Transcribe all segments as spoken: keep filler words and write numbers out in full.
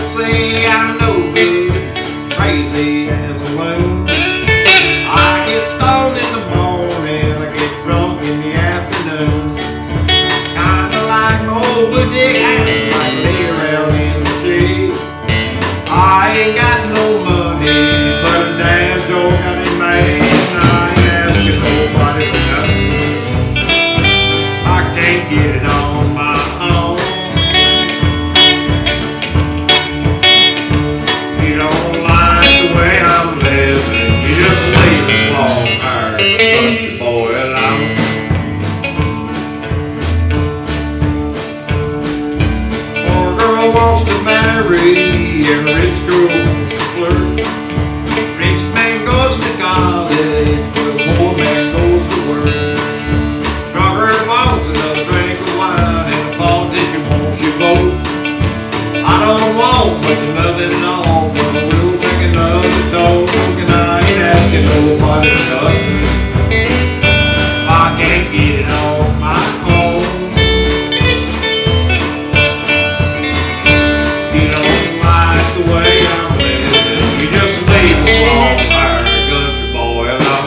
say I'm no good, crazy as a loon. I get stoned in the morning, I get drunk in the afternoon. Kinda like old Blue Dick Allen, I lay around in the shade. I ain't got no money, but a damn sure got it made. And I ain't asking nobody for nothing. I can't get it on my own. You don't like the way I'm living, you just leave this long-haired country boy alone. Poor girl wants to marry, and a rich girl wants to flirt. Rich man goes to college, but a poor man goes to work. Drummer wants another drink of wine, and a politician wants your vote. I don't want much of nothing at all, but I will take another toke, and I ain't asking nobody for nothing. I can't get it on my own. You don't like the way I'm living, you just leave a long-haired country boy alone.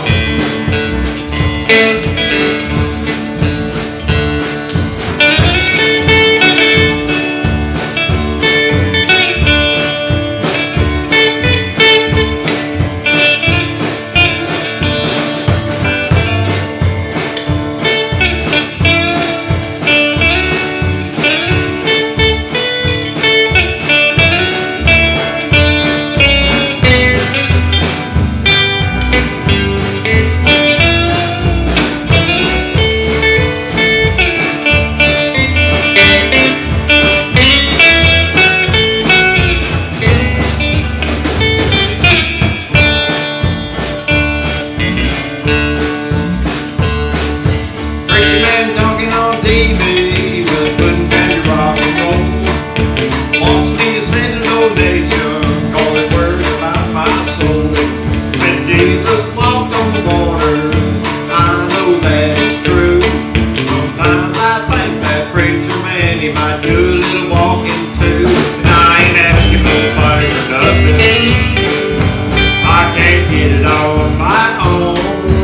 Crazy man talking on T V, well, couldn't catch rock and roll. Wants me to send a donation, calling words about my soul. When Jesus walked on the water, I know that is true. Sometimes I think that preacher man, he might do a little walking too. And I ain't asking nobody for nothing. I can't get it on my own.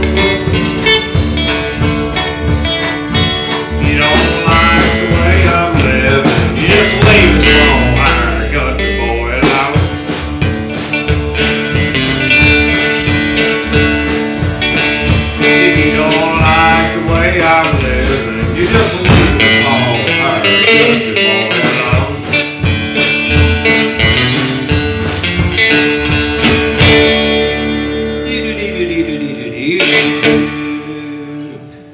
You don't like the way I'm living, you just leave this long-haired country boy alone. If you don't like the way I'm living, you just leave this long-haired country boy